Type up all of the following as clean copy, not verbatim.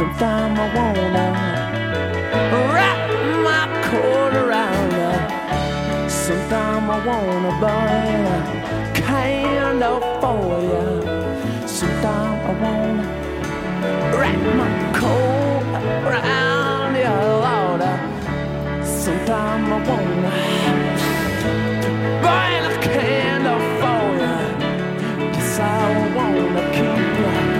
Sometime I wanna wrap my coat around her. Sometime I wanna burn a candle for you. Sometime I wanna wrap my coat around you, Lord. Sometime I wanna burn a candle for you. Yes, I wanna keep you.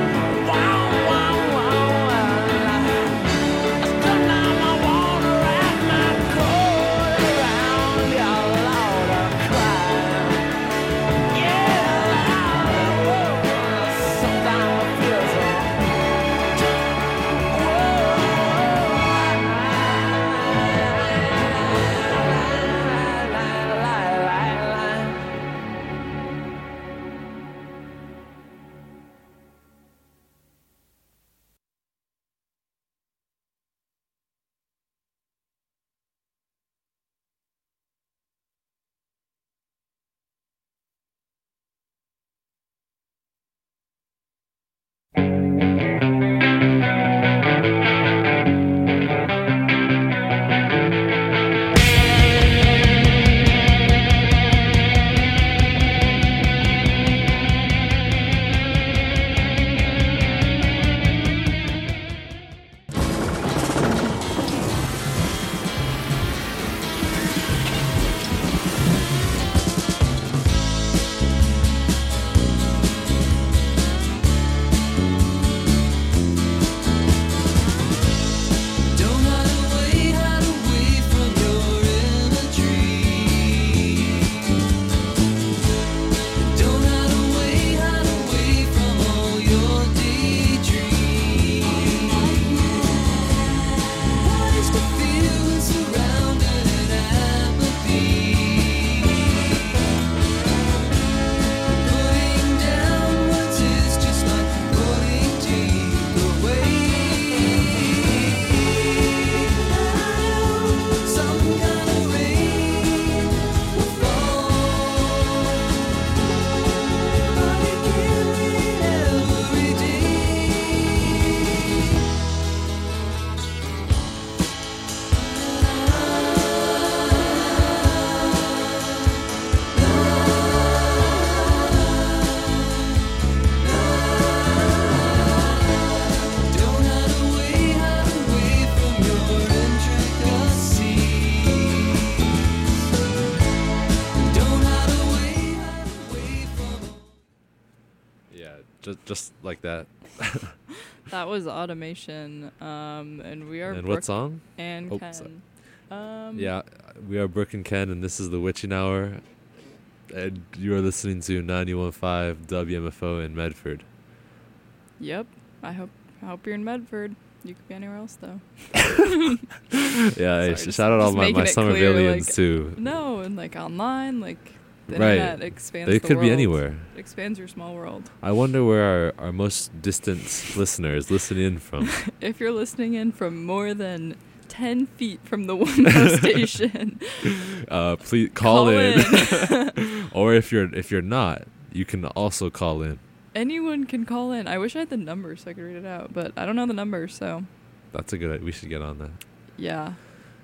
Just like that. That was Automation, and we are. And what song? And Ken. Sorry. Yeah, we are Brooke and Ken, and this is the Witching Hour, and you are listening to 91.5 WMFO in Medford. Yep. I hope you're in Medford. You could be anywhere else though. Yeah, sorry, shout out all my summer aliens like, too. No, and like online, like. The right. internet expands they the could world. be anywhere. It expands your small world. I wonder where our most distant listeners listen in from. If you're listening in from more than 10 feet from the window station, please call in. Or if you're not, you can also call in. Anyone can call in. I wish I had the number so I could read it out, but I don't know the number, so. That's a good idea. We should get on that. Yeah.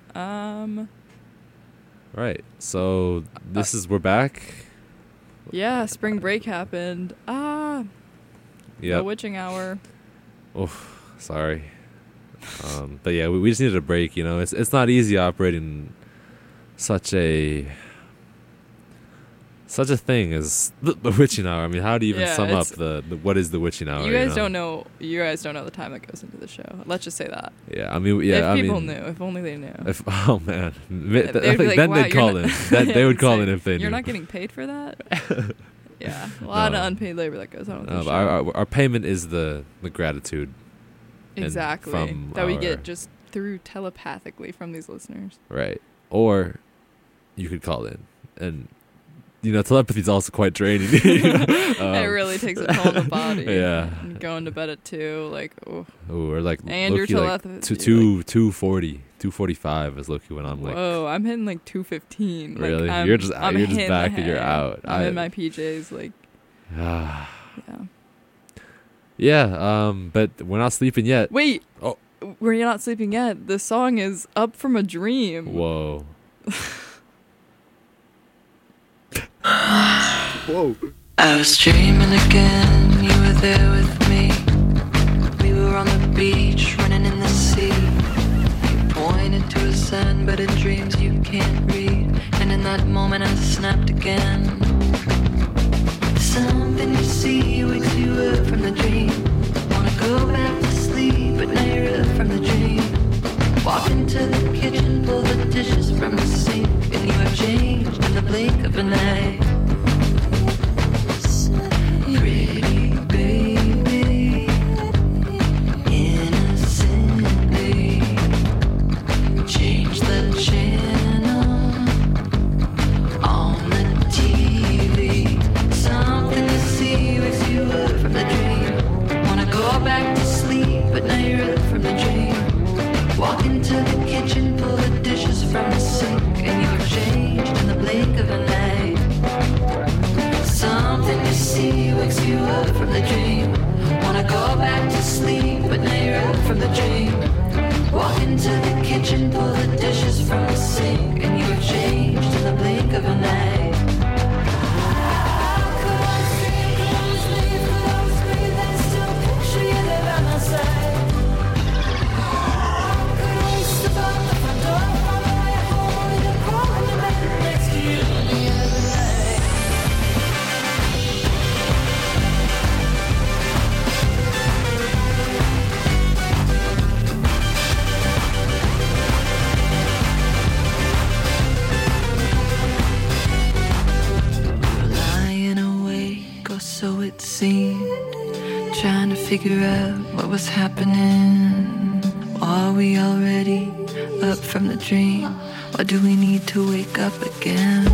Right. So we're back. Yeah, spring break happened. Yeah. The Witching Hour. Oh, sorry. But yeah, we just needed a break. You know, it's not easy operating such a thing as the Witching Hour. I mean, how do you even sum up the what is the Witching Hour? You guys don't know. You guys don't know the time that goes into the show. Let's just say that. Yeah, I mean, yeah. If people knew, if only they knew. Oh man, I think like, then wow, they'd call in. They would call in if they knew. You're not getting paid for that. Yeah, a lot of unpaid labor that goes on with the show. Our payment is the gratitude. Exactly. That we get just through telepathically from these listeners. Right. Or you could call in. And, you know, telepathy is also quite draining. It really takes a toll on the body. Yeah. And going to bed at 2, like, oh. Ooh, or like, and your telepathy. Like 240, 245 is Loki when I'm like. Whoa, I'm hitting like 215. Really? Like, you're just back and you're out. I'm in my PJs, like. Yeah. Yeah, but we're not sleeping yet. Wait. Oh. We're not sleeping yet. The song is Up From a Dream. Whoa. Whoa. I was dreaming again, you were there with me. We were on the beach, running in the sea. You pointed to a sign, but in dreams you can't read. And in that moment I snapped again. Something you see wakes you up from the dream. Wanna go back to sleep, but now you're up from the dream. Walk into the kitchen, pull the dishes from the sink, and you have changed in the blink of an eye. Pretty baby, innocently change the channel on the TV. Something to see wakes you up from the dream. Wanna go back to sleep, but now you're up from the dream. Walk into the kitchen, pull the dishes from the sink, and you have changed in the blink of an eye. Something you see wakes you up from the dream. Wanna go back to sleep, but now you're up from the dream. Walk into the kitchen, pull the dishes from the sink, and you have changed in the blink of an eye. So it seemed, trying to figure out what was happening. Are we already up from the dream? Or do we need to wake up again?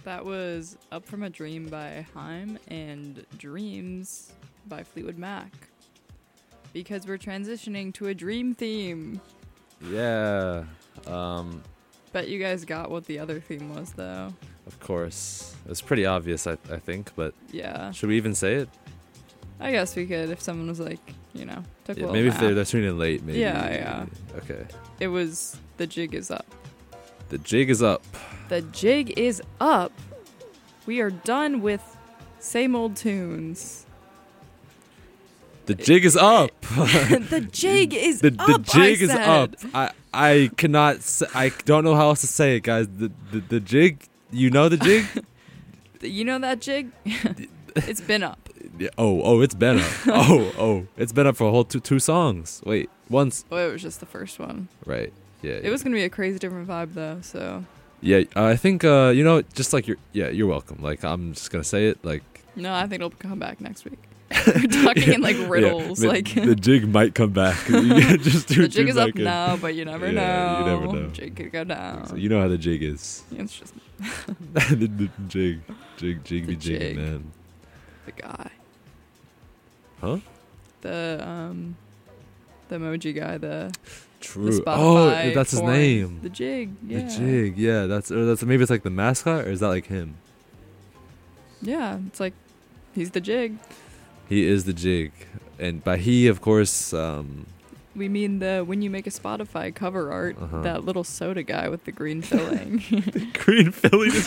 That was Up From a Dream by Haim and Dreams by Fleetwood Mac. Because we're transitioning to a dream theme. Yeah. Bet you guys got what the other theme was, though. Of course. It's pretty obvious, I think, but Yeah. should we even say it? I guess we could if someone was like, took a Yeah, little maybe if nap. they're tuning in late, maybe. Yeah. Okay. It was The Jig Is Up. The jig is up. The jig is up. We are done with same old tunes. The jig is up. The jig is The up. jig I is said. up. I cannot. I don't know how else to say it, guys. The jig. You know the jig. You know that jig? It's been up. Yeah, oh, it's been up. oh, it's been up for a whole two songs. Wait, once. Oh, it was just the first one. Right. Yeah. It was gonna be a crazy different vibe though. So Yeah, I think just like you're welcome. Like I'm just gonna say it. Like no, I think it'll come back next week. We're talking in like riddles. Yeah, like the jig might come back. Just the jig is up now, but you never know. Yeah, you never know. Jig could go down. So you know how the jig is. It's just the jig be The jigging, jig. man. the guy. Huh? The emoji guy. The True. Spotify Oh, that's his form. name. The jig. Yeah. The jig. Yeah, that's maybe it's like the mascot, or is that like him? Yeah, it's like he's the jig. He is the jig, and by he, of course, We mean the when you make a Spotify cover art, Uh-huh. that little soda guy with the green filling. green filling is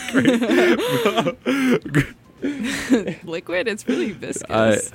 great. Liquid, it's really viscous.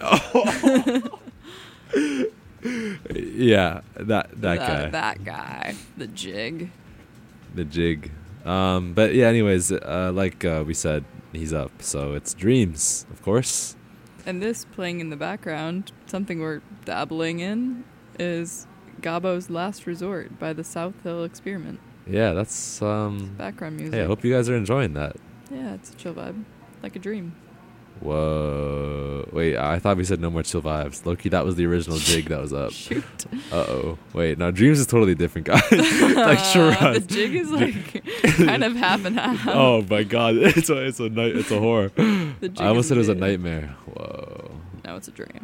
Yeah, that guy, That guy. The jig. the jig. But yeah, anyways, like we said, he's up, so it's Dreams, of course. And this playing in the background, something we're dabbling in, is Gabo's Last Resort by the South Hill Experiment. Yeah, that's Background music. Hey, I hope you guys are enjoying that. Yeah, it's a chill vibe. Like a dream. Whoa. Wait, I thought we said no more chill vibes. Loki, that was the original jig that was up. Shoot. Uh-oh. Wait, no, Dreams is totally different, guys. Like Shiraz. The jig is like kind of half and half. Oh my god, it's a horror. The jig I almost is said it was a big. nightmare. Whoa. No, it's a dream.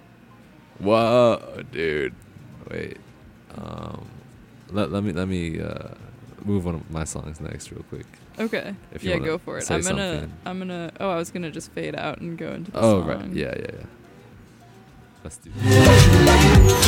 Whoa, dude. Wait. Let me move one of my songs next real quick. Okay. If you Yeah, wanna go for it. say I'm something. gonna oh, I was gonna just fade out and go into the Oh song. right. Yeah. Let's do that.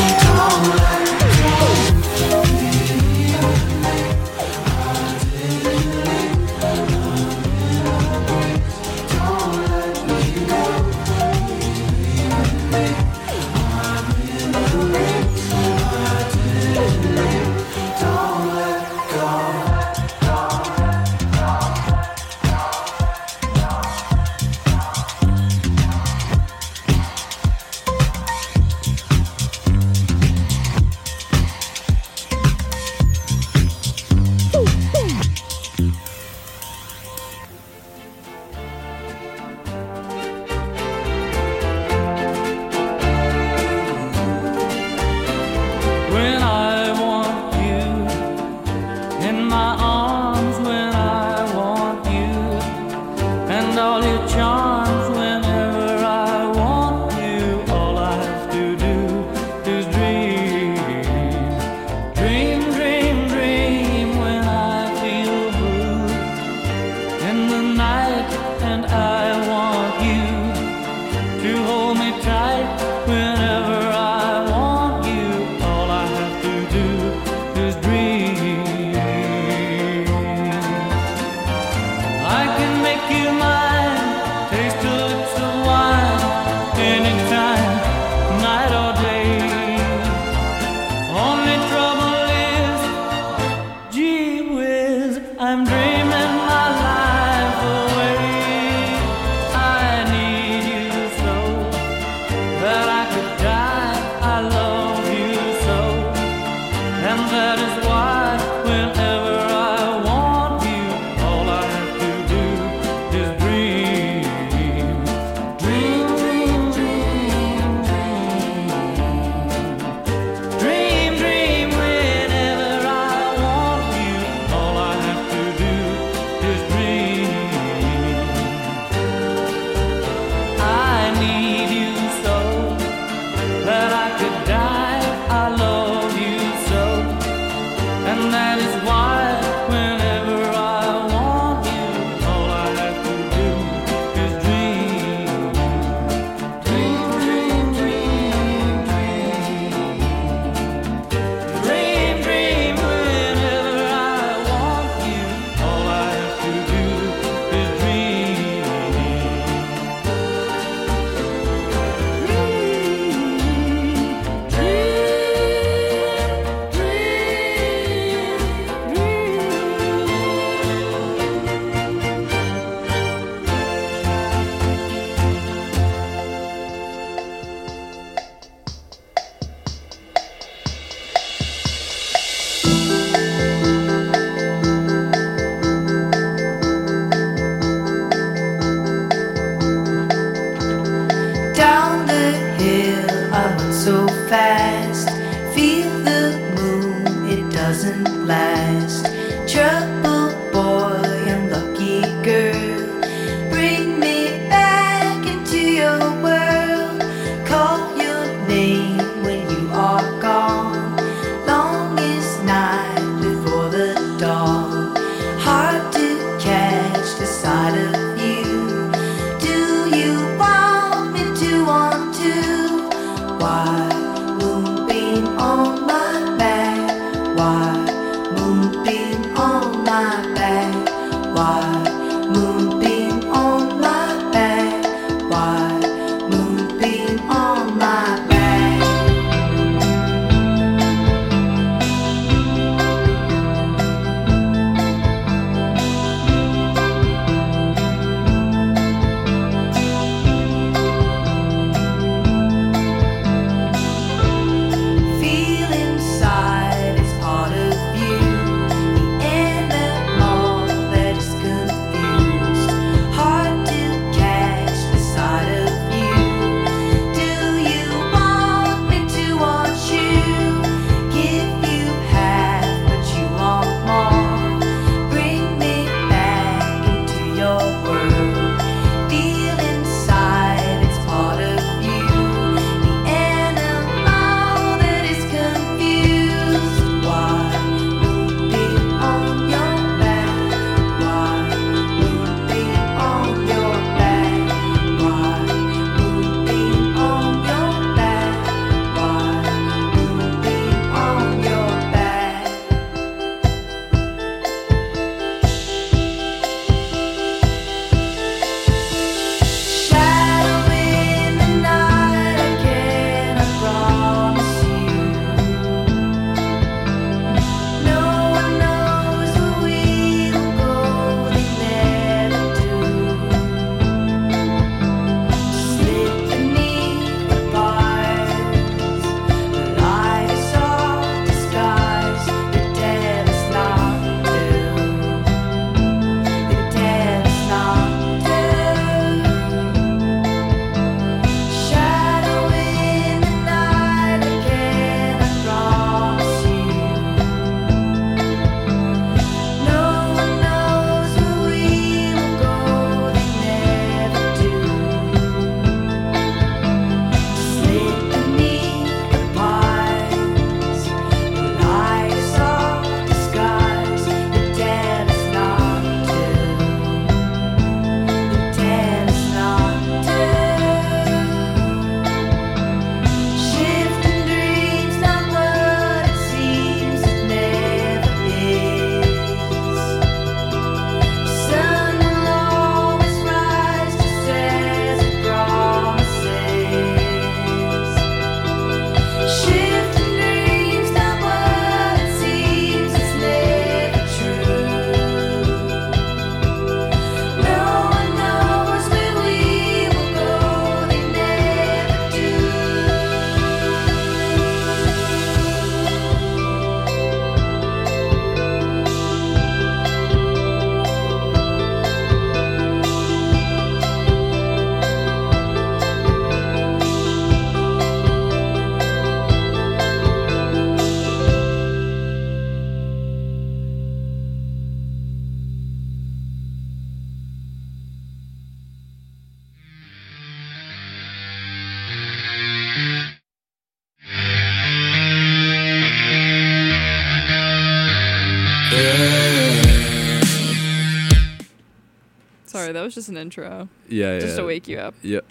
When I want you in my arms, when I want you and all your charms, whenever I want you, all I have to do is dream. Dream, dream, dream when I feel blue in the night, and I want you to hold me tight whenever I want you. All I have to do is dream. I can make you mine, taste the lips of wine, anytime, night or day. Only trouble is, gee whiz, I'm dreaming my life away. I need you so that I could die. I love you so, and that is why whenever I want you, all I have to do is dream. Dream, dream, dream, dream. Dream, dream whenever I want you, all I have to do Why moonbeam on my back? Why moonbeam on my back? Feel inside is part of you, the animal that is confused. Hard to catch the sight of you. Do you want me to want you? Give you half, but you want more. Bring me back into your world. Feel inside, it's part of you. The animal that is confused. Why moonbeam on your back? Why moonbeam on your back? Why moonbeam on your back? Why moonbeam on your back? Shadow in the night again, I promise you. No one knows where we will go, they never do. Slip beneath the bars, the light is all disguise. The dead is not due. The dead is not due. Shadow in the night again, I promise you. No one knows where we will go, they never do. Slip beneath the pines, the light is all disguise. The dead is not due. The dead is not due. Shifting dreams, not what it seems, it never is. Sun will always rise just as it promises. Shifting dreams, not what it seems, it's never true. No one knows where we will go, they never do. Sorry, that was just an intro, Yeah, just yeah. to wake you up. Yep.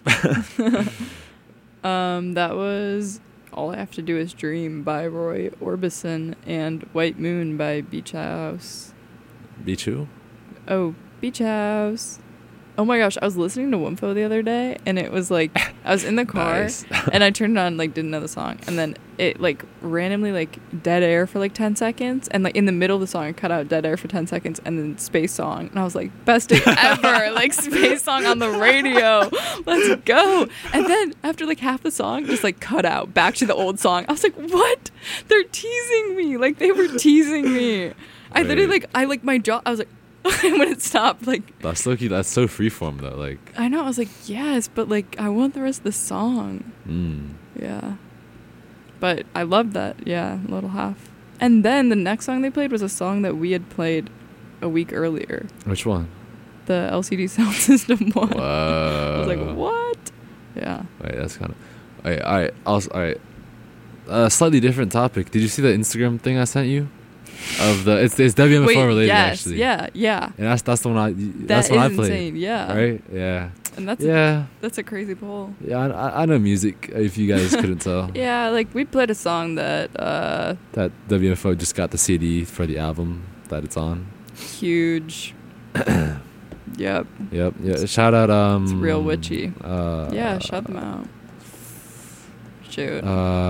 That was All I Have to Do Is Dream by Roy Orbison and White Moon by Beach House. Bichu? Oh, Beach House. Oh my gosh, I was listening to Wumfo the other day, and it was like, I was in the car, Nice. and I turned it on, like, didn't know the song, and then it, like, randomly, like, dead air for, like, 10 seconds, and, like, in the middle of the song, it cut out dead air for 10 seconds, and then space song, and I was like, best day ever, like, space song on the radio, let's go, and then, after, like, half the song, just, like, cut out, back to the old song, I was like, what? They're teasing me, like, they were teasing me. I literally, Right. like, my jaw, I was like, when it stopped, like, That's Loki. That's so freeform though. Like, I know, I was like, yes, but, like, I want the rest of the song. mm. Yeah. But I loved that, yeah, little half. And then the next song they played was a song that we had played a week earlier. Which one? The LCD Sound System one. Whoa. I was like, what? Yeah. Wait, that's kind of. All right. Slightly different topic. Did you see the Instagram thing I sent you? Of the it's WMFO Wait, related yes, actually. yeah. And that's the one that's That one I is played. insane, yeah. Right? Yeah. And that's Yeah. a crazy poll. Yeah, I know music. If you guys couldn't tell, Yeah, like we played a song that that WMFO just got the CD for the album that it's on. huge. Yep. Yep. Yeah. Shout out. It's real witchy. Yeah, shout them out. Shoot.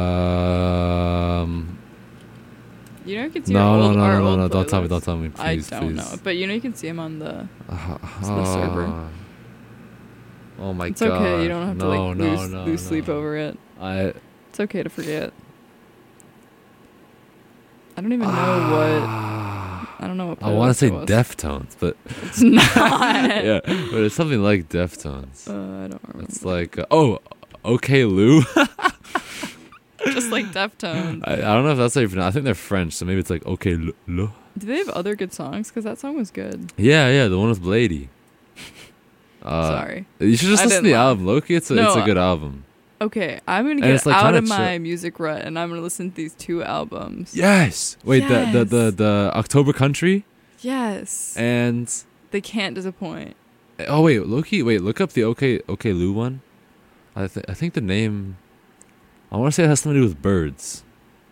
You know you can see our old Don't tell me. playlist. Don't tell me. Please, I don't please. know, but you know you can see them on the server. Oh my It's god. okay. You don't have to lose sleep over it. It's okay to forget. I don't even know I don't know what. I want to say playlist it was. Deftones, but It's not. yeah, but it's something like Deftones. I don't remember. It's like okay, Lou. Just like Deftones. I don't know if that's how you pronounce. I think they're French, so maybe it's like okay, Lou. Do they have other good songs? Because that song was good. Yeah, the one with Blady. Sorry. You should just I listen to didn't the laugh. album. Loki, it's a good album. Okay, I'm gonna And get it's, like, out kinda of my music rut, and I'm gonna listen to these 2 albums. Yes. Wait, Yes. the October Country Yes. and They can't disappoint. Loki. Wait, look up the okay Lou one. I think the name. I want to say it has something to do with birds.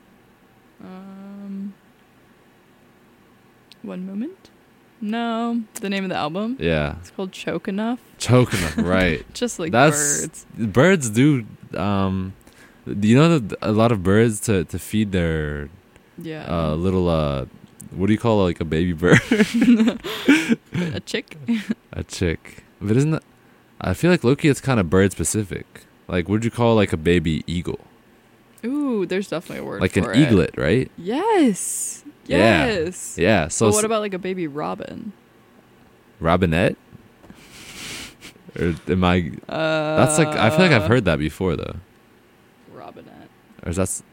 One moment. No, the name of the album. Yeah, It's called Choke Enough. choking them. Right. Just like That's birds. birds do. You know that a lot of birds to feed their Yeah. little what do you call like a baby bird? A chick. A chick. But isn't that? I feel like Loki. It's kind of bird specific. Like, would you call like a baby eagle? Ooh, there's definitely a word Like for an it. eaglet, right? Yes. Yeah. Yes. Yeah. So But what about like a baby robin? Robinette? Or am I? That's like I feel like I've heard that before though. Robinette. Or is that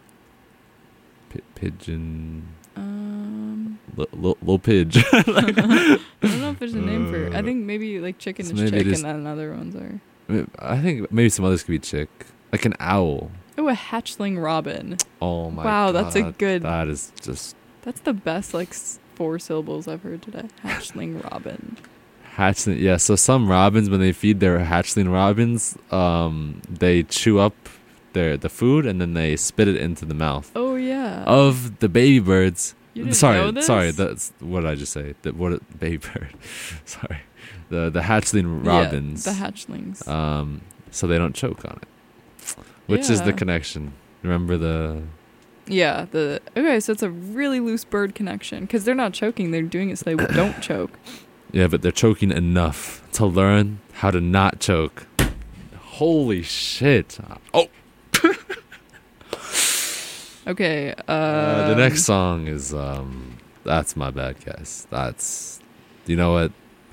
pigeon? Little pidge. I don't know if there's a name for it. I think maybe like chicken So is maybe chick, it is- and then other ones are. I think maybe some others could be chick, like an owl. Oh, a hatchling robin. Oh my! Wow, God. that's a good- That is just That's the best like 4 syllables I've heard today. Hatchling robin. hatchling. Yeah. So some robins, when they feed their hatchling robins, they chew up the food and then they spit it into the mouth Oh yeah. of the baby birds. You didn't sorry, know this? sorry. That's what did I just say. Baby bird. Sorry, the hatchling robins. Yeah, the hatchlings. So they don't choke on it, which is the Yeah. connection. Remember the. Yeah. Okay, so it's a really loose bird connection because they're not choking; they're doing it so they don't choke. Yeah, but they're choking enough to learn how to not choke. Holy shit! Oh, Okay. the next song is that's my bad, guys. That's, you know what?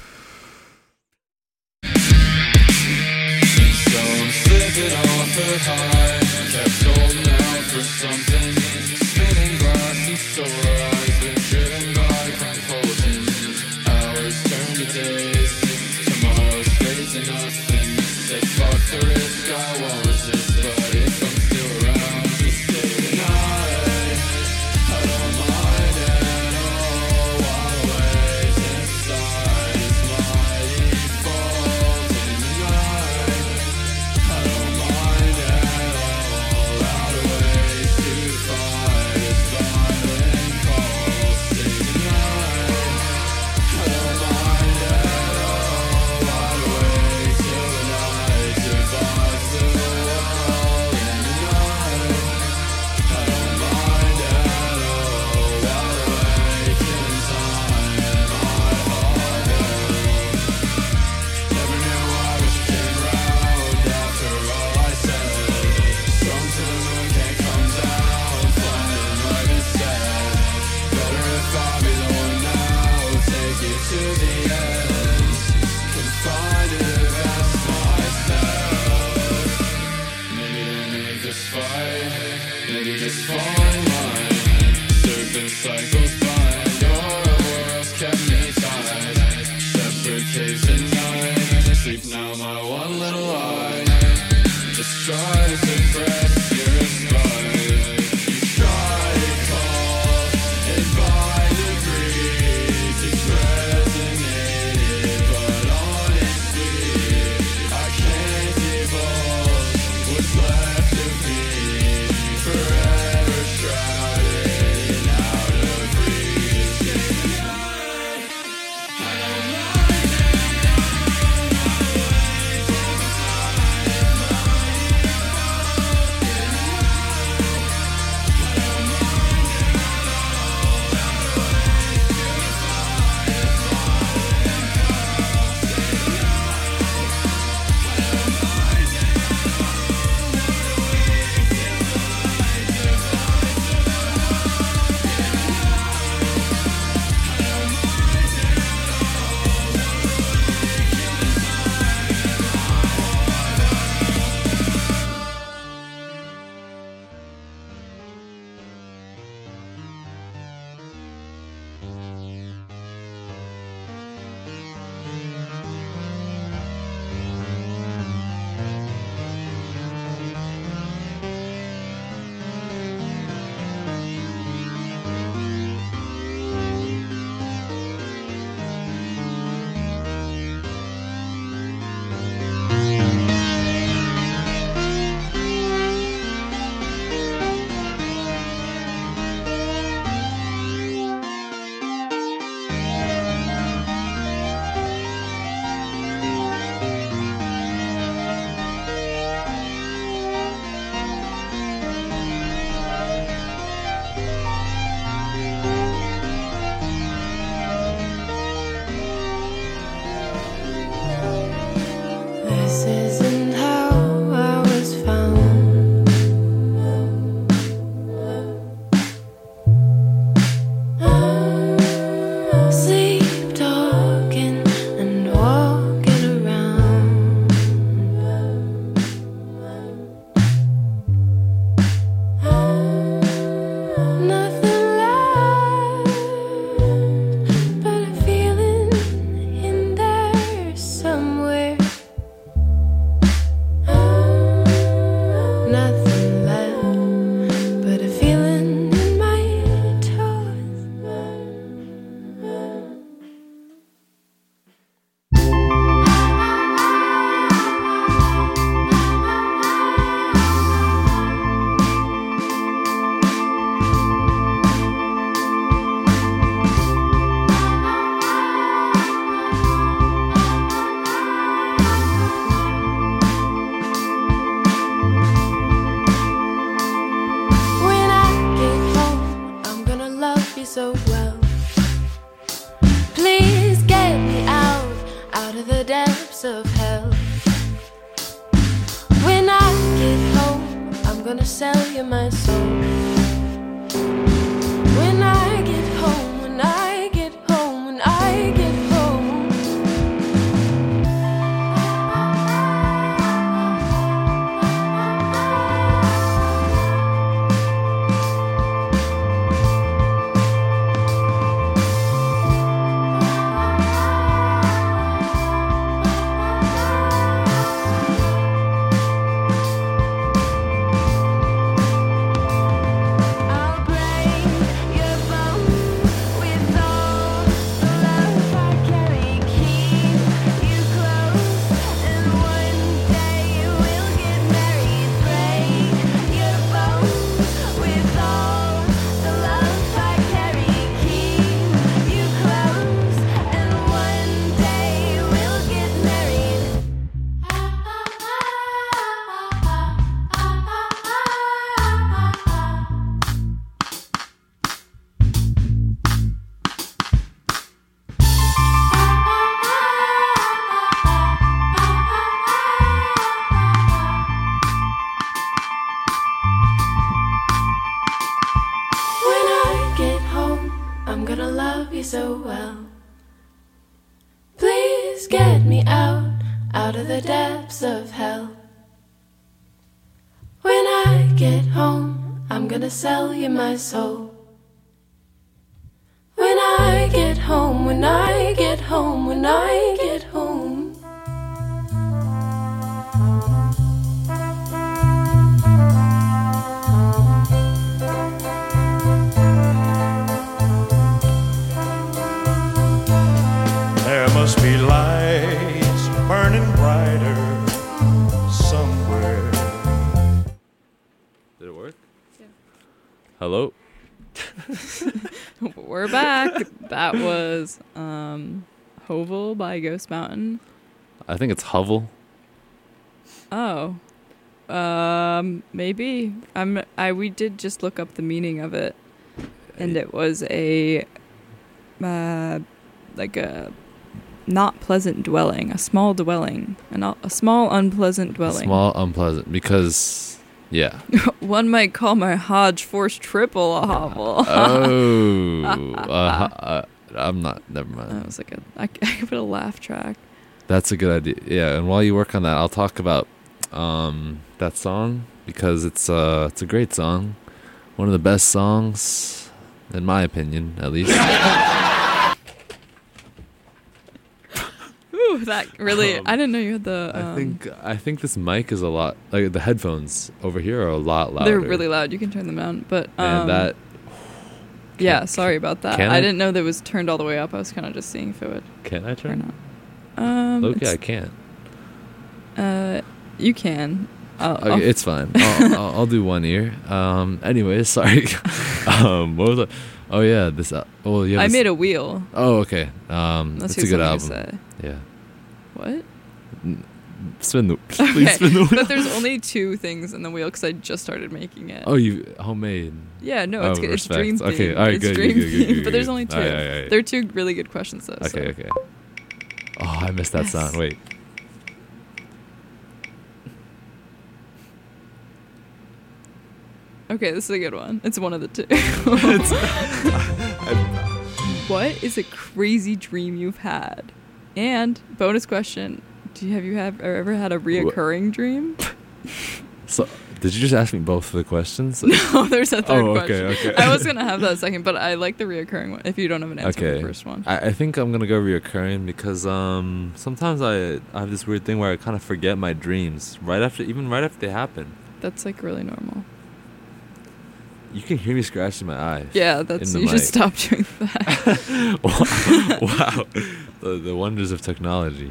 So I'm slipping off the high, kept holding out for something. Spinning glass and sore eyes, been driven by compulsion. Hours turn to days, tomorrow's straight to nothing. Say fuck the risk, I won't resist, but if I'm still around, just stay tonight. I don't mind at all, while always inside is my default in the night. I don't mind at all, out of ways to fight as violent calls. Stay tonight. I don't mind at all, out of ways till the night divides the world in the night. I don't mind at all, out of ways in time my heart held. Never knew I was came round after all I said. Strung to the moon, can't come down, flying right instead. Better if I be the one now, take it to the end. Can find it best myself. Maybe don't make this fight, maybe just fall in line. Serpent cycles bind, your world's kept me tied. Separate caves at night, sleep now my one little lie. Just try to suppress your spine. You try to call, and by degrees it's resonated, but honestly I can't divulge what's left of me. Forever shrouded and out of reach. I don't of hell. When I get home, I'm gonna sell you my soul. When I get home, when I get home, when I get home. I'll break your bones with all the love I carry. Keep you close, and one day we'll get married. Break your bones with all the love I carry. Keep you close, and one day we'll get married. When I get home, I'm gonna love you so well. Please get me out of the depths of hell. When I get home, I'm gonna sell you my soul. When I get home, when I get home, when I get home. There must be lights burning brighter somewhere. Did it work? Yeah. Hello? We're back. That was Hovel by Ghost Mountain. I think it's Hovel. Oh. Maybe. We did just look up the meaning of it. And it was a like a not pleasant dwelling, a small dwelling, a small unpleasant dwelling. Small unpleasant because, yeah. One might call my Hodge Force triple a hovel. I'm not, never mind. That was like I could put a laugh track. That's a good idea. Yeah, and while you work on that, I'll talk about that song because it's a great song. One of the best songs, in my opinion, at least. Ooh, that really, I didn't know you had the... I think this mic is a lot, like the headphones over here are a lot louder. They're really loud. You can turn them down, but... and that... yeah, sorry about that. Can I I? didn't know that it was turned all the way up. I was kind of just seeing if it would Can I or turn? not. Okay, I can't. You can. Okay, it's fine. I'll do one ear. Anyways, sorry. What was it? Oh yeah, this. Oh yeah. I made a wheel. Oh okay. That's That's a good album. Say. Yeah. What? Spin the. Okay, Please spin the wheel. but there's only two things in the wheel because I just started making it. Oh, you homemade. Yeah, no, Oh, it's good. It's respect. dream themed. Okay, all right, it's good, dream good, good, themed, good, but there's good. only two. All right. They're two really good questions though. Okay, so. okay. Oh, I missed that Yes. sound. Wait. Okay, this is a good one. It's one of the two. What is a crazy dream you've had? And bonus question: have you ever had a reoccurring dream? So, did you just ask me both of the questions? No, there's a third Oh, okay, question. okay. I was gonna have that second, but I like the reoccurring one. If you don't have an answer for Okay. the first one, I think I'm gonna go reoccurring because sometimes I have this weird thing where I kind of forget my dreams right after they happen. that's like really normal. You can hear me scratching my eyes. Yeah, that's the you should mic. stop doing that. Wow. The wonders of technology.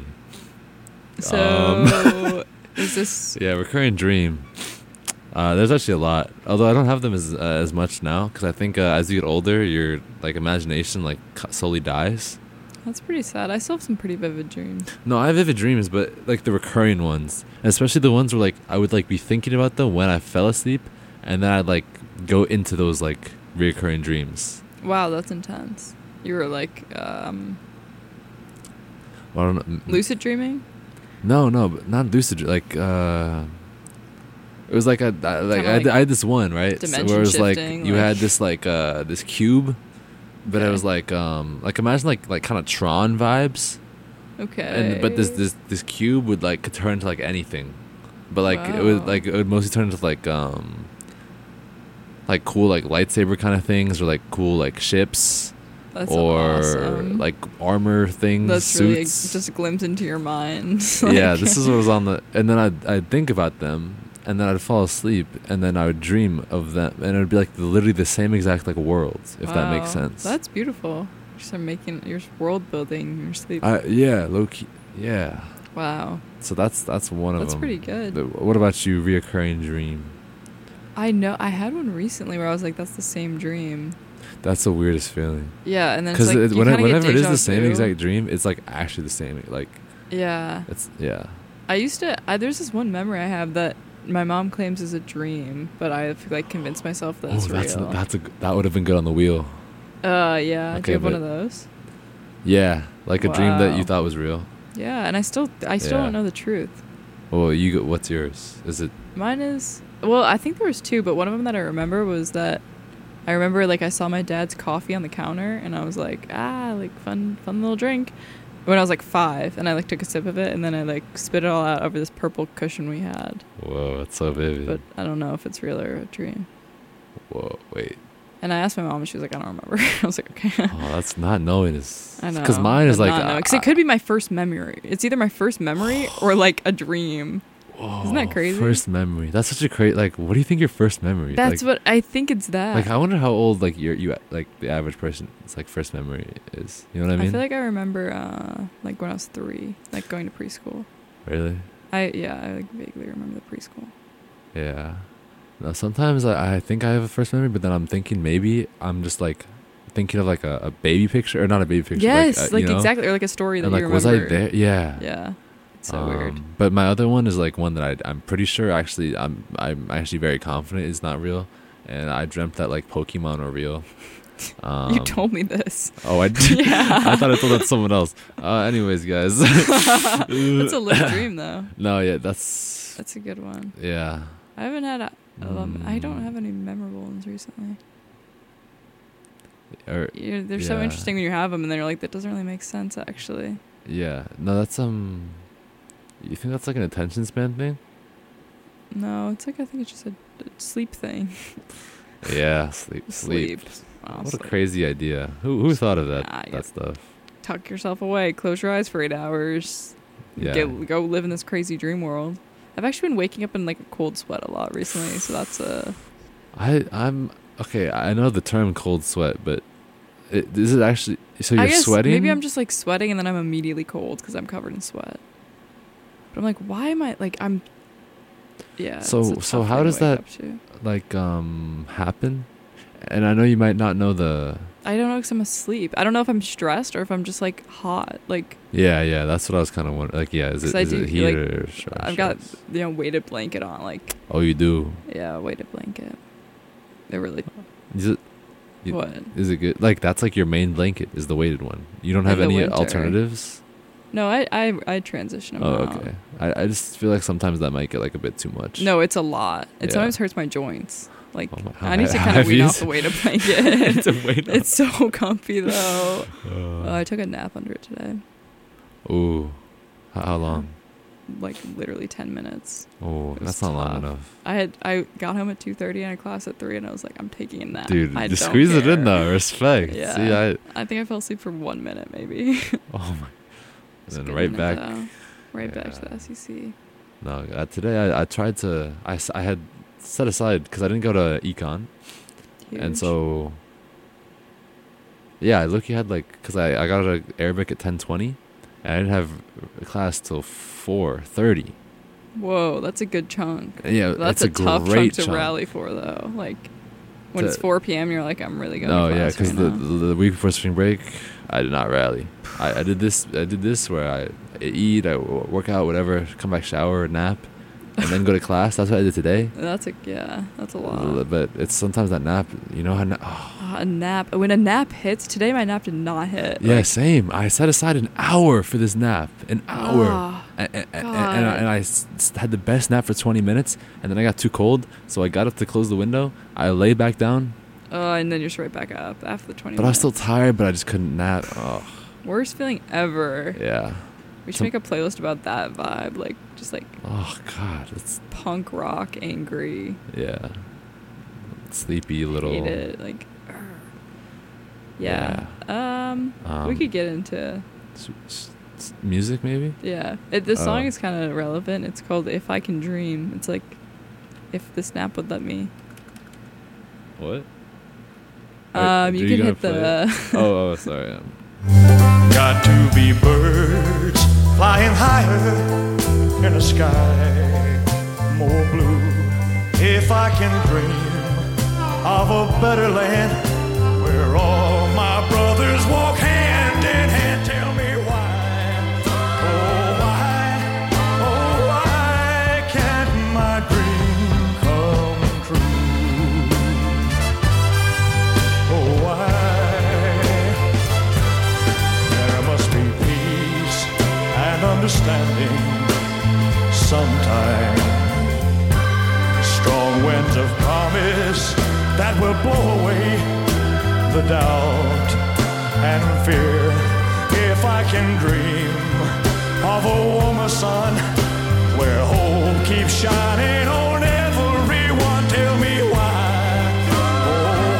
So, is this? Yeah, recurring dream. There's actually a lot, although I don't have them as much now because I think as you get older, your like imagination like slowly dies. That's pretty sad. I still have some pretty vivid dreams. No, I have vivid dreams, but like the recurring ones, especially the ones where like I would like be thinking about them when I fell asleep, and then I'd like go into those like reoccurring dreams. Wow, that's intense. You were like I don't know. lucid dreaming. No, but not lucid. Like it was like I had this one, right? Dimension where it was like shifting, you like- had this this cube, but it Okay. was like imagine like kind of Tron vibes, Okay. but this cube would like could turn into like anything, but like Wow. it would mostly turn into like cool like lightsaber kind of things or like cool like ships That's or awesome. like armor things, That's really suits. just a glimpse into your mind. Yeah, Like- this is what was on the, and then I'd think about them, and then I'd fall asleep, and then I would dream of them, and it would be like literally the same exact like worlds, if that makes Wow. sense. That's beautiful. You start making your world building in your sleep. Yeah, low key, yeah. Wow. So that's one of them. That's pretty good. What about you? Reoccurring dream. I know. I had one recently where I was like, "That's the same dream." That's the weirdest feeling. Yeah, and then it's Because like, you kinda get whenever it is deja the same vu. exact dream, it's like actually the same. Like Yeah. it's yeah. I used to. There's this one memory I have that my mom claims is a dream, but I've like convinced myself that it's real. That would have been good on the wheel. Yeah. Do Okay, you have one but- of those? Yeah, like a dream that you Wow. thought was real. Yeah, and I still Yeah. don't know the truth. Well, what's yours? Is it? Mine is, well, I think there was two, but one of them that I remember was that I remember like I saw my dad's coffee on the counter and I was like, like fun little drink. When I was like 5, and I like took a sip of it and then I like spit it all out over this purple cushion we had. Whoa, it's so vivid. But I don't know if it's real or a dream. Whoa, wait. And I asked my mom and she was like, I don't remember. I was like, okay. Oh, that's not knowing is. I know. Because mine is like. because it could be my first memory. It's either my first memory or like a dream. Isn't that crazy? First memory. That's such a great. Like, what do you think your first memory? That's like, what I think it's that. Like, I wonder how old like you like the average person. It's like first memory is. You know what I mean? I feel like I remember like when I was 3, like going to preschool. Really? I like vaguely remember the preschool. Yeah. No, sometimes I think I have a first memory, but then I'm thinking maybe I'm just like thinking of like a baby picture or not a baby picture. Yes, you know? exactly, or like a story that And like, you was remember. I there? Yeah. Yeah, it's so weird. But my other one is like one that I'm pretty sure actually I'm actually very confident is not real, and I dreamt that like Pokemon are real. You told me this. Oh, I did. Yeah. I thought I told that to someone else. Anyways, guys. That's a lit dream though. No, yeah, that's That's a good one. yeah. I haven't had. I don't have any memorable ones recently. Or They're so yeah. interesting when you have them, and then you're like, that doesn't really make sense actually. yeah, no, that's You think that's like an attention span thing? No, it's like I think it's just a sleep thing. Yeah, sleep. Wow, What a sleep. crazy idea. Who thought of that Ah, yeah. that stuff? Tuck yourself away. Close your eyes for 8 hours. Yeah. Go live in this crazy dream world. I've actually been waking up in like a cold sweat a lot recently, so that's I'm okay. I know the term cold sweat, but is it actually? So I you're guess sweating? maybe I'm just like sweating and then I'm immediately cold because I'm covered in sweat. But I'm like, why am I like I'm? Yeah. So- it's a so tough how thing to does wake that- up to. like happen. And I know you might not know the. I don't know because I'm asleep. I don't know if I'm stressed or if I'm just like hot. Like Yeah, that's what I was kind of wondering. Like, yeah, is 'Cause it I is do, it heat like, or stress? I've got weighted blanket on. Like Oh, you do. yeah, weighted blanket. They're really Is it? You- what? Is it good? Like that's like your main blanket is the weighted one. You don't In have the any winter. alternatives. No, I transition them Oh, out. okay. I just feel like sometimes that might get like a bit too much. No, it's a lot. It Yeah. sometimes hurts my joints. Like Oh my- I need to how kind of heavy wean is off the weighted blanket. To wait. It's so comfy though. I took a nap under it today. Ooh, how long? Like literally 10 minutes. Oh, It was that's not long tough. enough, I got home at 2:30 and I had class at 3 and I was like, I'm taking a nap. dude. I Just don't squeeze it care. in though. Respect. Yeah. See, I think I fell asleep for 1 minute maybe. oh my. It's And a then good right minute, back. though. Right back Yeah. to the SEC. No, today I tried to. I had set aside because I didn't go to econ, and Huge. so. Yeah, I look. You had like because I got out of Arabic at 10:20, and I didn't have a class till 4:30. Whoa, that's a good chunk. Yeah, That's it's a tough chunk great to rally for though. Like when To- it's 4 p.m. you're like, I'm really going No, to yeah, class because right now. the week before spring break, I did not rally. I did this where I eat, I work out, whatever, come back, shower, nap, and then go to class. That's what I did today. That's a lot. But it's sometimes that nap, you know how. A nap. When a nap hits, today my nap did not hit. Yeah, Like, same. I set aside an hour for this nap. An hour. ah, and I had the best nap for 20 minutes, and then I got too cold, so I got up to close the window. I lay back down, And then you're just right back up after the 20 but I was minutes. still tired, but I just couldn't nap. Oh, Worst feeling ever. yeah. We should Some- make a playlist about that vibe. Like, just like Oh, God. It's, punk rock, angry. yeah. Sleepy little. Hate it. Like, yeah. We could get into, Music, maybe? yeah. This song Oh. is kind of relevant. It's called If I Can Dream. It's like, if the snap would let me. What? You can hit the. Oh, sorry. Got to be birds flying higher in a sky more blue. If I can dream of a better land where all my brothers walk hand in hand, tell me why, oh why can't my dream come true? Oh why? There must be peace and understanding sometime. Strong winds of promise that will blow away the doubt and fear. If I can dream of a warmer sun where hope keeps shining on everyone, tell me why, oh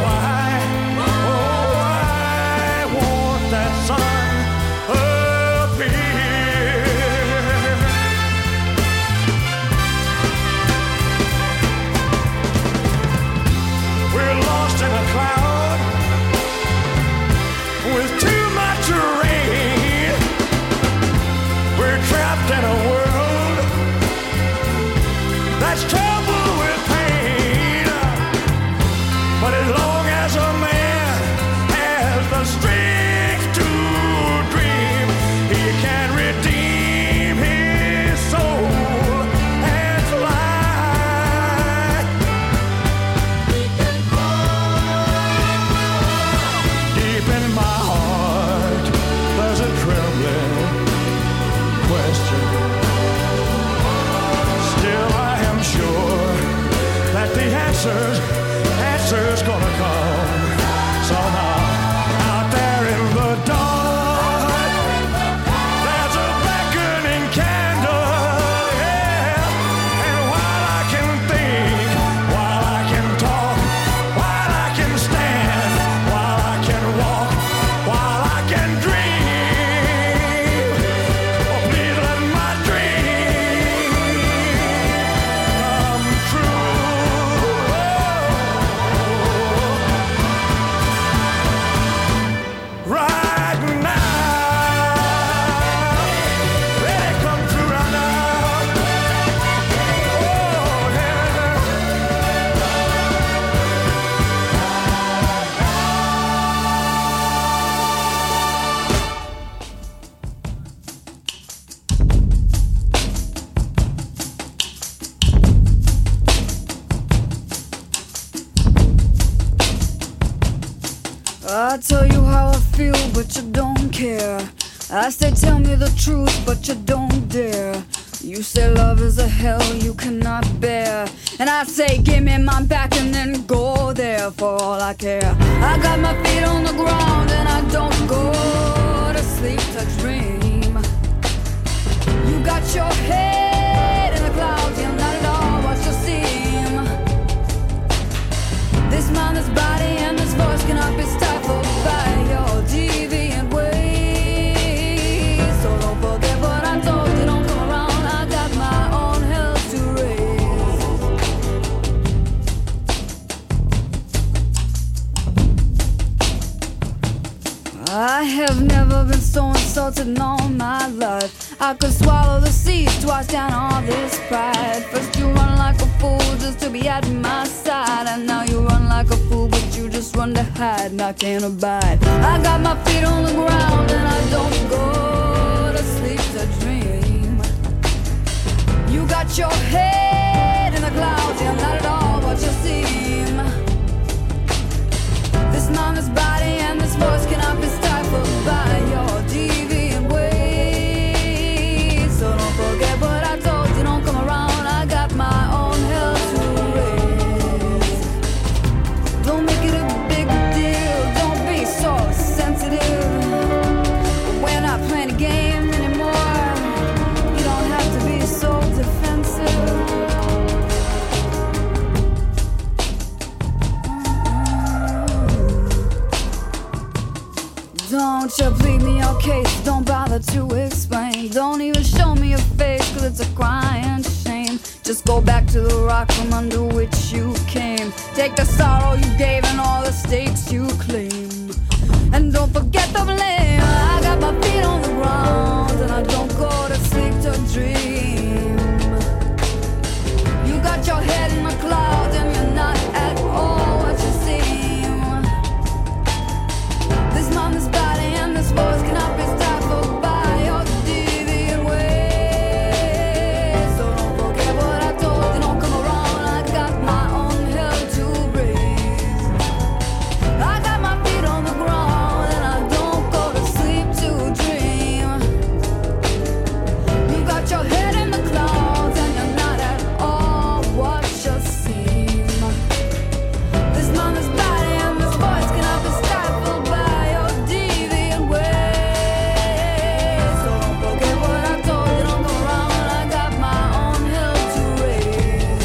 why won't that sun appear? We're lost in a cloud with too much rain. We're trapped in a world that's troubled with pain. But as long as a man has the strength to dream, he can redeem his soul and fly. Deep in my heart, there's a trembling question. Still, I am sure that the answer's gonna come somehow. Out there in the dark, there's a beckoning candle, yeah. And while I can think, while I can talk, while I can stand, while I can walk, while I can dream, oh, please let my dream come true. Right now, let it come true right now. Oh, yeah. I tell you how I feel, but you don't care. I say tell me the truth, but you don't dare. You say love is a hell you cannot bear, and I say give me my back and then go there for all I care. I got my feet on the ground and I don't go to sleep to dream. You got your head in the clouds, you're not at all what you seem. This mind, this body, and this voice cannot be stifled by your deviant ways. So don't forget what I told you, don't come around. I got my own hell to raise. I have never been so insulted in all my life. I could swallow the seas twice down all this pride. First you run like a fool just to be at my side, and now you run like a fool but you just run to hide, and I can't abide. I got my feet on the ground and I don't go to sleep to dream. You got your head in the clouds, you're not at all what you seem. This mind, this body, and this voice cannot be stifled by your deviant ways. So don't forget to show me your face, cause it's a crying shame. Just go back to the rock from under which you came. Take the sorrow you gave and all the stakes you claim. And don't forget the blame. I got my feet on the ground and I don't go to sleep to dream. You got your head in the clouds and you're not at all what you seem. This mind, this body, and this voice cannot be stifled by your deviant ways. So don't forget what I told you, don't come around. I got my own hell to breathe. I got my feet on the ground and I don't go to sleep to dream. You got your head in the clouds and you're not at all what you seem. This mind, this body, and this voice cannot be stifled by your deviant ways. So don't forget what I told you, don't go around. I got my own hell to raise.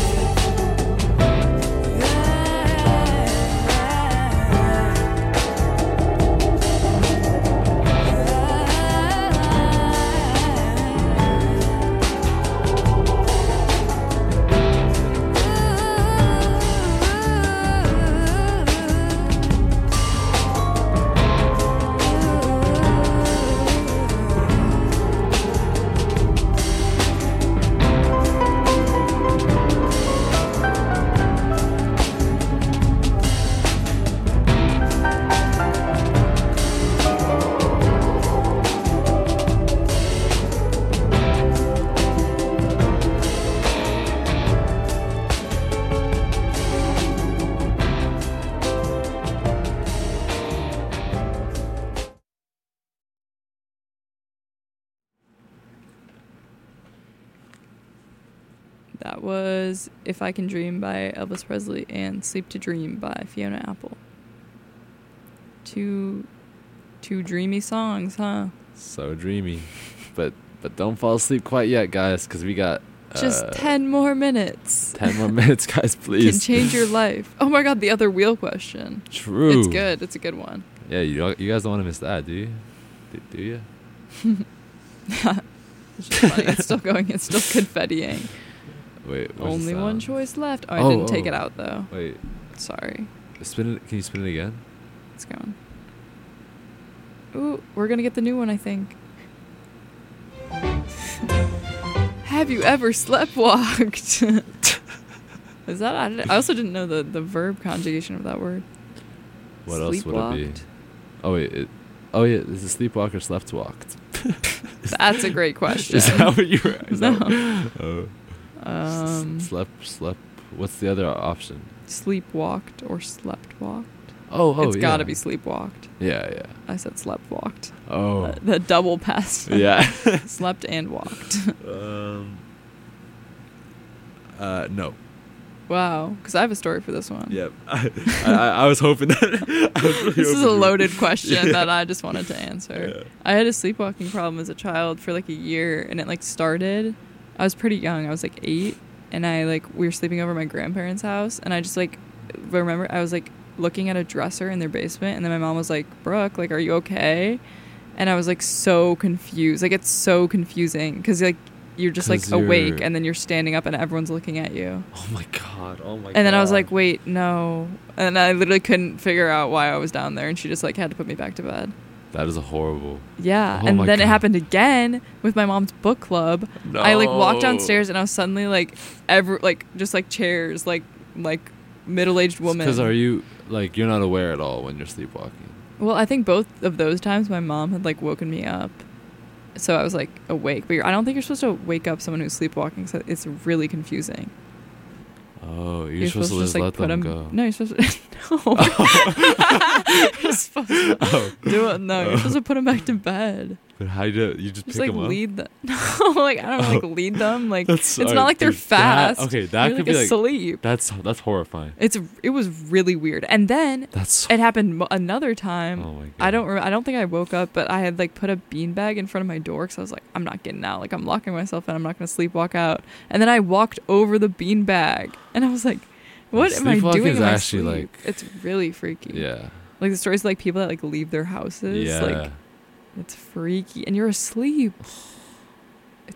That was If I Can Dream by Elvis Presley and Sleep to Dream by Fiona Apple. Two dreamy songs, huh? So dreamy. But don't fall asleep quite yet, guys, because we got Just 10 more minutes. 10 more minutes, guys, Can please. change your life. Oh my god, the other wheel question. True. It's good. It's a good one. Yeah, you guys don't want to miss that, do you? Do you? It's just funny. It's still going. It's still confettiing. Wait, where's Only the one sound? choice left. Oh, I Oh, didn't take oh. it out though. Wait, Sorry. spin it. Can you spin it again? It's going. Ooh, we're gonna get the new one, I think. Have you ever sleptwalked? Is that? I also didn't know the verb conjugation of that word. What else would it be? Sleepwalked? Oh wait, oh yeah, is it sleepwalk or slept-walked? That's a great question. Is that what you were? Is No. That, oh. Slept. What's the other option? Sleepwalked or sleptwalked? Oh, It's yeah. gotta be sleepwalked. Yeah. I said sleptwalked. Oh, The double past. yeah. Slept and walked. No. Wow. Because I have a story for this one. Yep. I was hoping that. I was really This is hoping a you- loaded question Yeah. that I just wanted to answer. Yeah. I had a sleepwalking problem as a child for like a year, and it like started. I was pretty young. I was like 8, and we were sleeping over at my grandparents' house, and I just like remember I was like looking at a dresser in their basement, and then my mom was like, "Brooke, like, are you okay?" And I was like so confused. Like, it's so confusing because like you're just like 'Cause you're- awake, and then you're standing up, and everyone's looking at you. Oh my god. Oh my god. And then I was like, wait, no. And I literally couldn't figure out why I was down there. And she just like had to put me back to bed. That is a horrible. Yeah. Oh And my then it God. happened again with my mom's book club. No. I like walked downstairs and I was suddenly like just like chairs, like middle-aged woman. Because are you like you're not aware at all when you're sleepwalking? Well, I think both of those times my mom had like woken me up. So I was like awake. But I don't think you're supposed to wake up someone who's sleepwalking. So it's really confusing. Oh, you're supposed to just like let put them 'em- go. No, you're supposed to. No. You're supposed to do it. No, you're supposed to put them back to bed. But how you do it? You just Just pick like them up? lead them. No, like I don't know, like lead them. Like That's- it's alright, not like they're dude, that- fast. okay, that You're, could like be like- asleep. That's horrifying. It was really weird. And then That's it happened another time. Oh my god. I don't think I woke up, but I had like put a beanbag in front of my door because I was like, I'm not getting out. Like I'm locking myself in. I'm not gonna sleepwalk out. And then I walked over the beanbag, and I was like, what am I Sleepwalking doing? is in my actually, sleep? like- It's really freaky. Yeah. Like the stories of, like people that like leave their houses. Yeah. Like it's freaky, and you're asleep.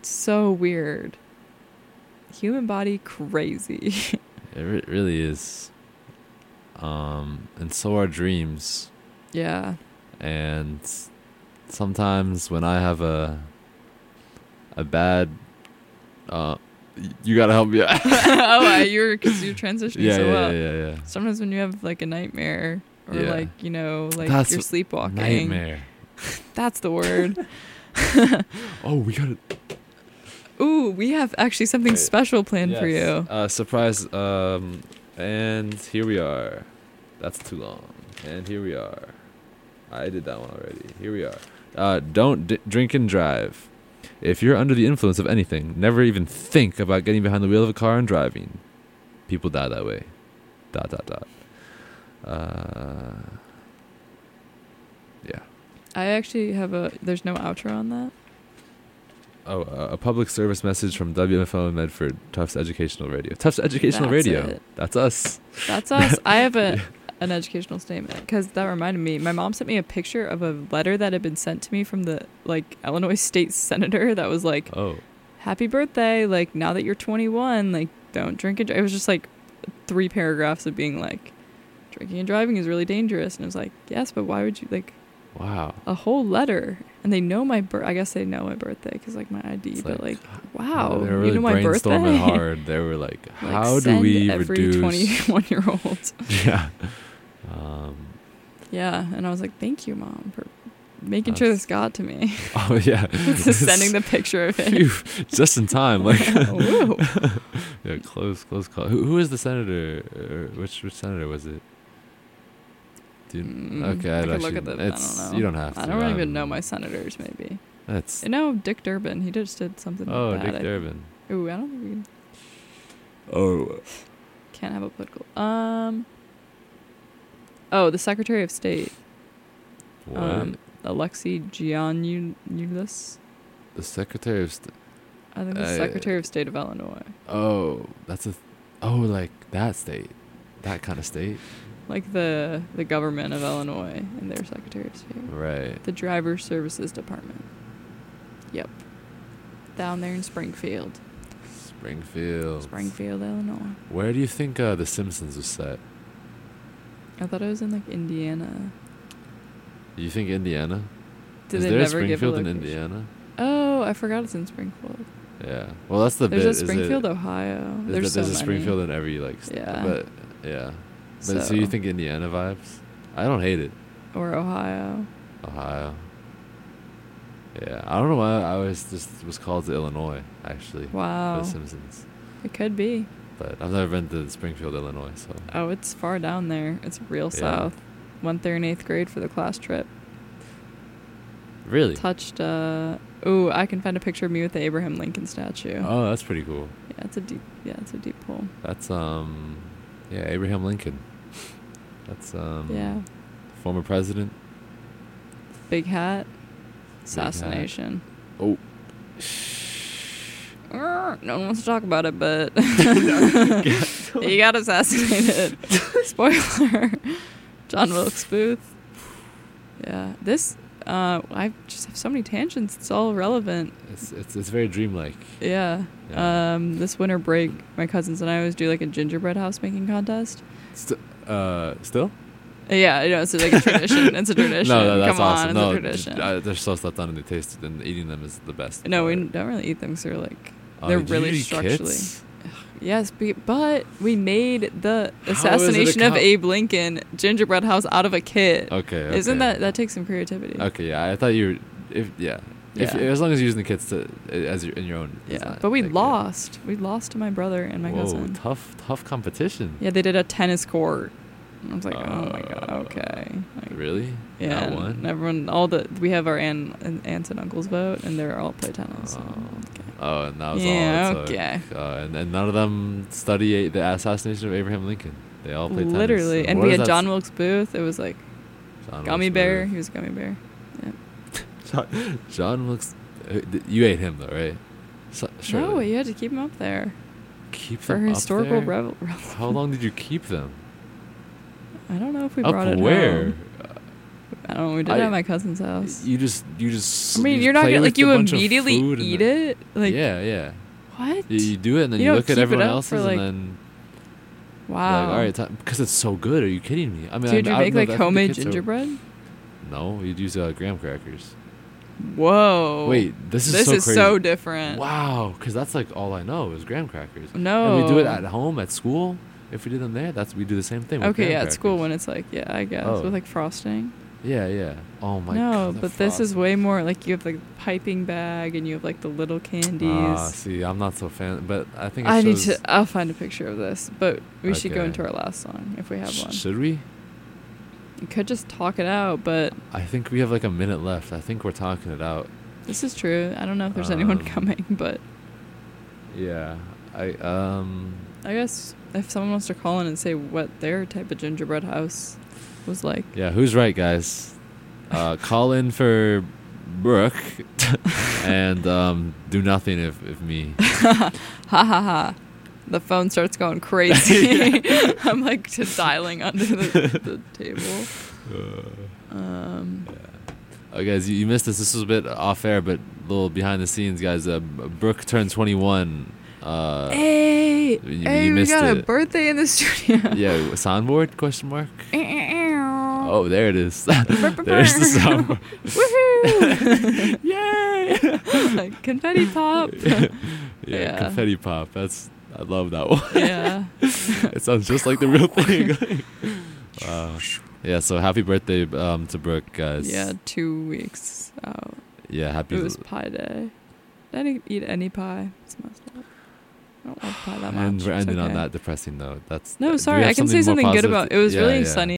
So weird. Human body crazy. It really is. And so are dreams. Yeah. And sometimes when I have a bad, you gotta help me out. Because you're transitioning yeah, so yeah, well. yeah. Sometimes when you have like a nightmare or Yeah. like, you know, like That's you're what- sleepwalking. Nightmare. That's the word. Oh, we gotta. Ooh, we have actually something Wait. special planned for you. Surprise. And here we are. That's too long. And here we are. I did that one already. Here we are. Don't drink and drive. If you're under the influence of anything, never even think about getting behind the wheel of a car and driving. People die that way. ... Yeah. I actually have there's no outro on that. Oh, a public service message from WFO in Medford, Tufts Educational Radio. Tufts Educational That's Radio. it. That's us. That's us. I have an educational statement because that reminded me. My mom sent me a picture of a letter that had been sent to me from the like Illinois state senator that was like, Oh. "Happy birthday! Like now that you're 21, like don't drink and drive." It was just like 3 paragraphs of being like, "Drinking and driving is really dangerous," and it was like, "Yes, but why would you like Wow. a whole letter?" And they know my I guess they know my birthday because like my ID, It's but like, wow, They were really you know my birthday. brainstorming hard. They were like, Like, how do send we every reduce... 21-year-old? Yeah. Yeah, and I was like, "Thank you, Mom, for making sure That's- this got to me." Oh, yeah. Just sending the picture of it. Phew, just in time. Like, Woo. yeah, close call. Who is the senator? Which senator was it? Dude, okay, I I'd could look actually- at the. I it's- don't know. You don't have to. I don't even know my senators. Maybe. That's. I know Dick Durbin. He just did something. Oh, bad, Dick I think. Durbin. Ooh, I don't think we can, Oh. can't have a political. Oh, the Secretary of State, What? Alexei Giannoulis. The Secretary of State. I think the Secretary of State of Illinois. Oh, that's a. Oh, like that state. That kind of state. Like the government of Illinois and their Secretary of State. Right. The Driver Services Department. Yep. Down there in Springfield. Springfield, Illinois. Where do you think The Simpsons was set? I thought it was in like Indiana. You think Indiana? Did Is they there a never give a Springfield in location? Indiana? Oh, I forgot it's in Springfield. Yeah. Well, that's the There's bit. a Springfield, Ohio. There's so a many. Springfield in every like. Yeah. But yeah. But so you think Indiana vibes? I don't hate it. Or Ohio. Ohio. Yeah. I don't know why I always just was called to Illinois actually. Wow. For The Simpsons. It could be. But I've never been to Springfield, Illinois, so. Oh, it's far down there. It's real Yeah. south. Went there in 8th grade for the class trip. Really? Touched, ooh, I can find a picture of me with the Abraham Lincoln statue. Oh, that's pretty cool. Yeah, it's a deep pull. That's yeah, Abraham Lincoln. That's Yeah. former president. Big hat. Assassination. Oh. No one wants to talk about it, but he got assassinated. Spoiler. John Wilkes Booth. Yeah. This, I just have so many tangents. It's all relevant. It's very dreamlike. Yeah. Yeah. This winter break, my cousins and I always do like a gingerbread house making contest. Still? Yeah, I know, it's like a tradition. It's a tradition. No, that's Come on, awesome. it's No, a tradition. they're so slept on and they taste, and eating them is the best. No, we part. don't really eat them because they're like, Oh, they're did you really eat structurally. kits? Yes, but we made the is it a assassination of co- Abe Lincoln gingerbread house out of a kit. Okay. Isn't okay. that takes some creativity? Okay, yeah. I thought you were. If Yeah. as long as you're using the kits as in your own. Yeah, design, but we like, lost. We lost to my brother and my Whoa, cousin. tough competition. Yeah, they did a tennis court. And I was like, oh my god, okay. Like, Really? yeah, That one? and everyone, we have our aunts and uncles vote, and they're all play tennis. Oh, and that was Yeah, all. It took. okay. And none of them study the assassination of Abraham Lincoln. They all played tennis. Literally, So and what we does had that John Wilkes Booth. It was like John gummy Wilkes bear. Booth. He was a gummy bear. John Wilkes. You ate him though, right? Surely. No, you had to keep him up there Keep for them up historical there? relevance. How long did you keep them? I don't know if we Up brought it where? home. I don't know. We did it at my cousin's house. You just. I mean, you you're not play gonna with like you a bunch of immediately food and eat then- it. Like yeah. what? You do it and then You you, don't look at keep it everyone up else's for, like- and then Wow. like, all right, because it's so good. Are you kidding me? I mean, Did you I make know like that the homemade kids are- gingerbread? No, you'd use graham crackers. Whoa. Wait, this is This so is crazy. so different. Wow, because that's like all I know is graham crackers. No. And we do it at home at school. If we do them there, we do the same thing. With Okay, graham yeah, at school crackers. when it's like, yeah, I guess Oh. with like frosting. Yeah. Oh my god. No, the but this is frosting. way more like you have like piping bag and you have like the little candies. See, I'm not so fan, but I think it I need shows- to. I'll find a picture of this, but we should go Okay. into our last song if we have one. Should we? You could just talk it out, but I think we have like a minute left. I think we're talking it out. this is true. I don't know if there's anyone Um, coming, but Yeah. I guess if someone wants to call in and say what their type of gingerbread house was like. Yeah, who's right, guys? Call in for Brooke and do nothing if me. Ha ha ha. The phone starts going crazy. I'm like just dialing under the table. Oh, guys, you missed this. This was a bit off air, but a little behind the scenes, guys. Brooke turned 21. Hey, you we missed got a it. birthday in the studio. Yeah, soundboard? Question mark. Oh, there it is. There's the soundboard. Woohoo! Yay! Like confetti pop. Yeah. Confetti pop. I love that one. Yeah. It sounds just like the real thing. Yeah, so happy birthday to Brooke, guys. Yeah, 2 weeks out. Yeah, happy. It was pie day. I didn't eat any pie. It's messed up. I don't love pie that much. And we're It's ending on okay. that depressing note. No, do we sorry. have I can say more something good positive about to- it. Was Yeah, really yeah. sunny